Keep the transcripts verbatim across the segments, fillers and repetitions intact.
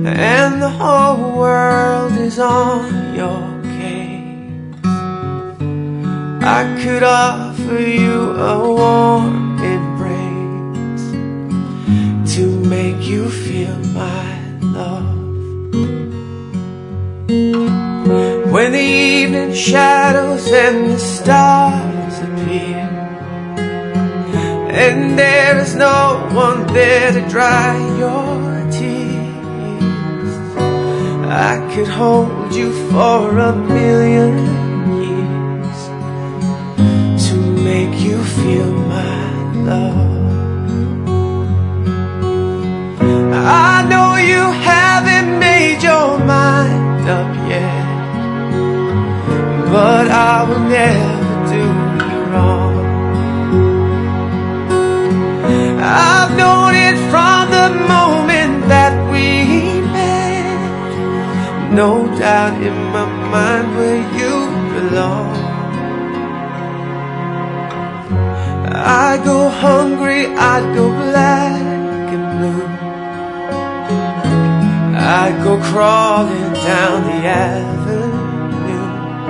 and the whole world is on your case. I could offer you a warm embrace to make you feel my love. When the evening shadows and the stars appear, and there is no one there to dry your tears, I could hold you for a million years to make you feel my love. I know you haven't made your mind up yet, but I will never do you wrong. I've known it from the moment that we met, no doubt in my mind where you belong. I go hungry, I go black and blue, I go crawling down the avenue.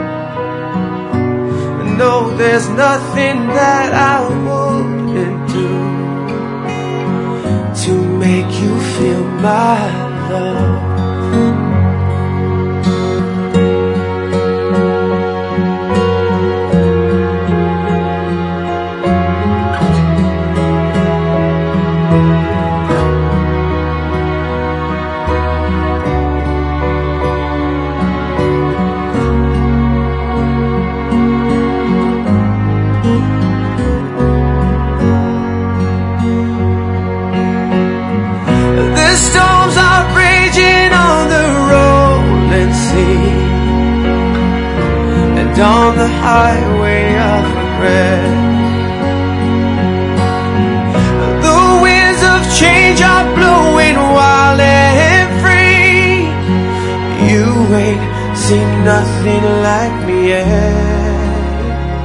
No, there's nothing that I wouldn't do to make you feel my love. Storms are raging on the rolling sea, and on the highway of regret, the winds of change are blowing wild and free. You ain't seen nothing like me yet.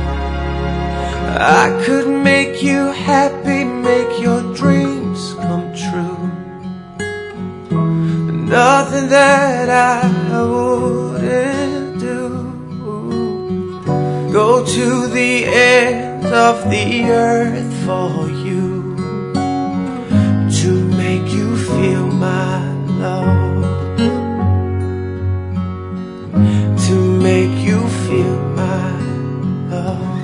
I could make you happy, make your dreams come true. Nothing that I wouldn't do. Go to the end of the earth for you to make you feel my love, to make you feel my love.